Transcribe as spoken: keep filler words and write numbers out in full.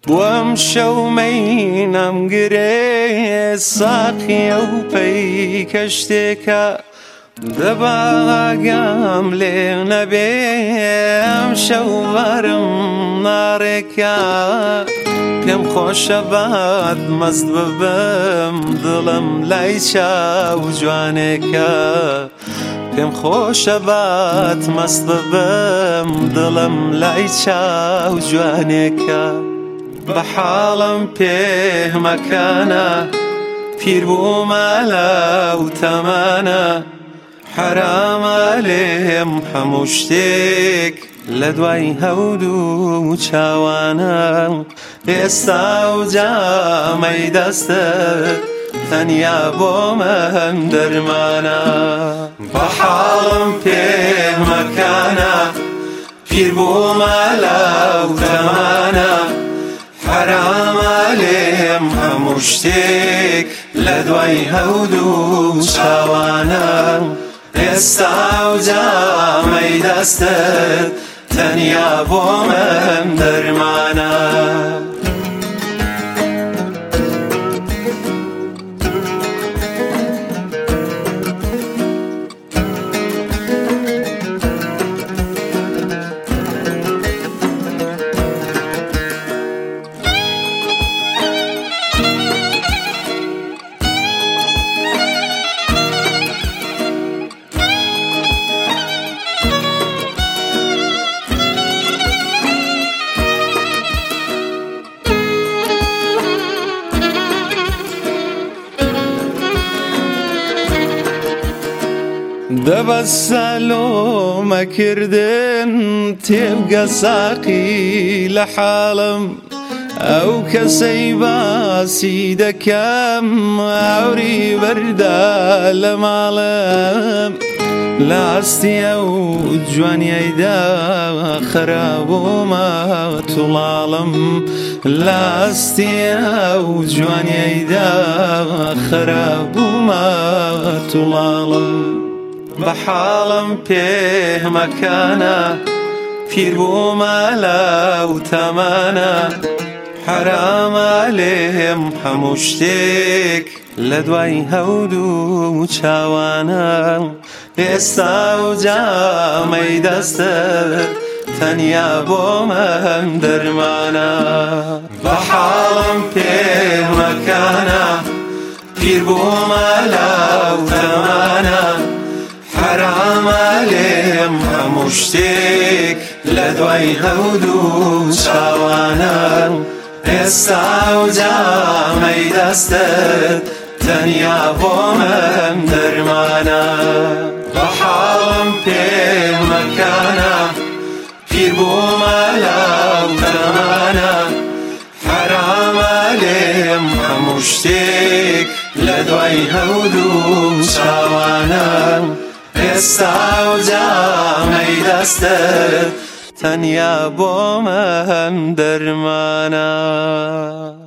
بۆم شەومەینەم گرێ ساقیە و پەیکە شتێکە دەباگام لێ نەبێ ئەم شەو بەرم ناڕێکە پێم خۆشە بات مەست ببم دڵم لای چاو جوانێکە پێم خۆشە بات مەست ببم دڵم لای چاو جوانێکە بە حاڵم پێ مەکانە پیر بوومە لەو تەمانە حرامە لێم هەموو شتێک لە دوای هەود و چاوانە ئێستا و جامەی دەستت تەنیا بۆ من دەرمانە بە حاڵم پێ مەکانە پیر بوومە لەو تەمانە حرامە لێم هەموو شتێک لە دوای هەود و چاوانە ئێستا و جامەی دەستت تەنیا بۆ من دەرمانە دەبەستە لۆمەکردن تێبگە ساقی لە حاڵم ئەو کەسەی باسی دەکەم ئاوری بەردا لە ماڵم لە ئەستیە و جوانیایدا خەرابوومە توڵاڵم لە ئەستیە و جوانیایدا خەرابوومە توڵاڵم بە حاڵم پێ مەکانە پیر بوومە لەو تەمانە حرامە لێم هەموو شتێک لە دوای هەود و چاوانە ئێستا و جامەی دەستت تەنیا بۆ من دەرمانە بە حاڵم پێ مەکانە پیر بوومە لەو تەمانە حرامە لێم هەموو شتێک لە دوای هەود و چاوانە ئێستا و جامەی دەستت تەنیا بۆ من دەرمانە بە حاڵم پێ مەکانە پیر بوومە لەو تەمانە حرامە لێم هەموو شتێک لە دوای هەود و چاوانە ئێستا و جامەی دەستت تەنیا بۆ من دەرمانە